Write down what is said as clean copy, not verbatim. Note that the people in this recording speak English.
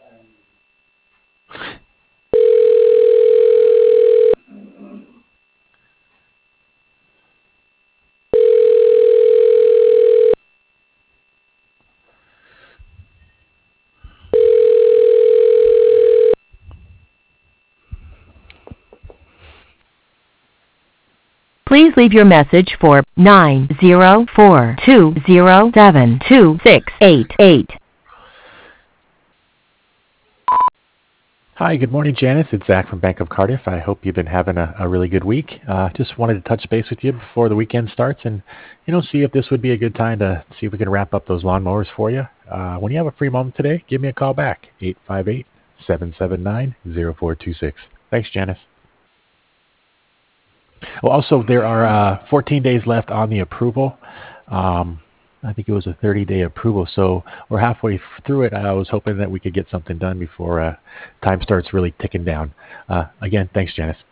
Please leave your message for 904-207-2688. Hi, good morning, Janice. It's Zach from Bank of Cardiff. I hope you've been having a really good week. Just wanted to touch base with you before the weekend starts and, see if this would be a good time to see if we can wrap up those lawnmowers for you. When you have a free moment today, give me a call back, 858-779-0426. Thanks, Janice. Well, also, there are 14 days left on the approval. I think it was a 30-day approval, so we're halfway through it. I was hoping that we could get something done before time starts really ticking down. Again, thanks, Janice.